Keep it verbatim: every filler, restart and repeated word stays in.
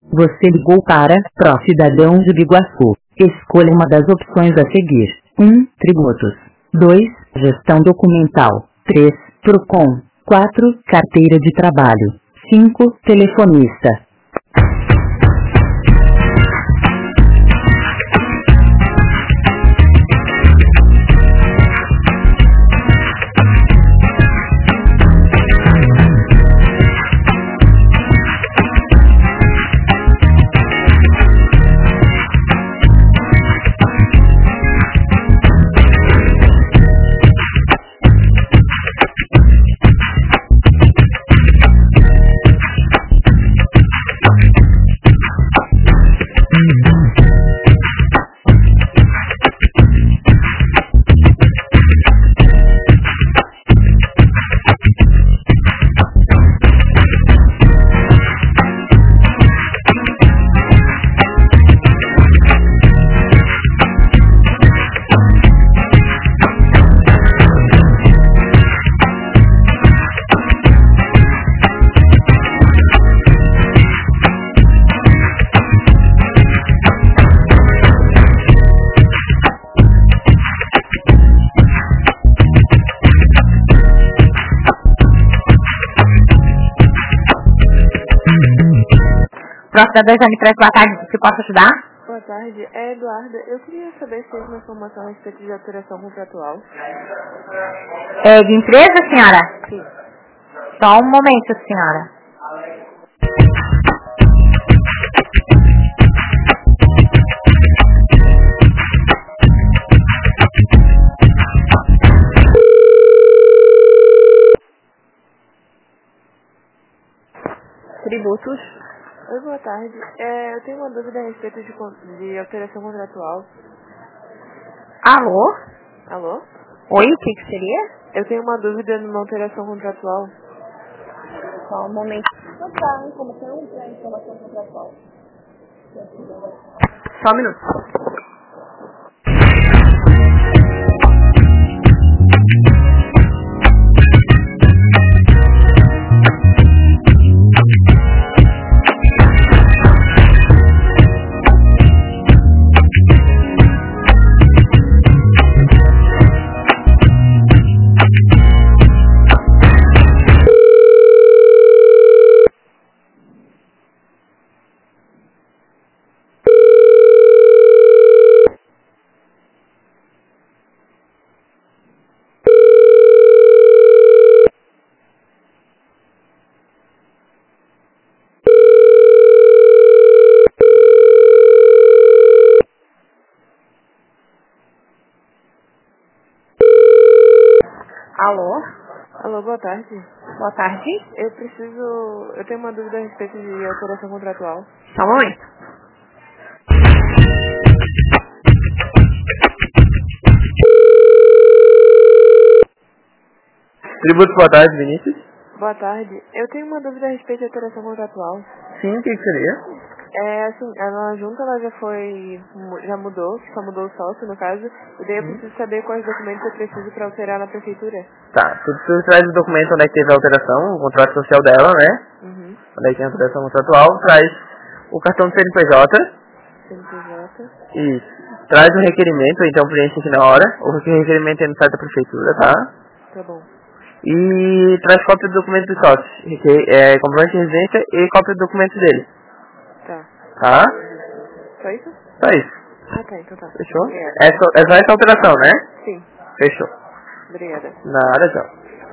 Você ligou para Pró-Cidadão de Biguaçu. Escolha uma das opções a seguir. um. Tributos. dois. Gestão documental. três. Procon. quatro. Carteira de trabalho. cinco. Telefonista. Próxima dois anos três, boa tarde, se posso ajudar? Boa tarde, é Eduarda. Eu queria saber se tem uma informação a respeito de alteração contratual. É de empresa, senhora? Sim. Só um momento, senhora. Tributos. Oi, boa tarde. É, eu tenho uma dúvida a respeito de, con- de alteração contratual. Alô? Alô? Oi, o que que seria? Eu tenho uma dúvida numa alteração contratual. Só um momento. Só um minuto. Alô? Alô, boa tarde. Boa tarde. Eu preciso... Eu tenho uma dúvida a respeito de alteração contratual. Só um momento. Tributos, boa tarde, Vinícius. Boa tarde. Eu tenho uma dúvida a respeito de alteração contratual. Sim, o que que seria? É, assim, a nossa junta ela já foi... mu- Já mudou, só mudou o sócio, no caso. E daí eu Hum. preciso saber quais documentos eu preciso para alterar na prefeitura. Tá, tu, tu traz o documento onde é que teve a alteração, o contrato social dela, né? Uhum. Onde é que tem a alteração contratual, traz o cartão do C N P J, C N P J. e traz o requerimento, então preenche aqui na hora, o requerimento é no site da prefeitura, tá? Tá bom. E traz cópia do documento do sócio, que é comprovante de residência e cópia do documento dele, Tá. tá? Só isso? Só isso, Ah, tá. Então tá. fechou? Obrigada. É só, é só essa alteração, né? Sim. Fechou. Obrigada. Nada, tchau.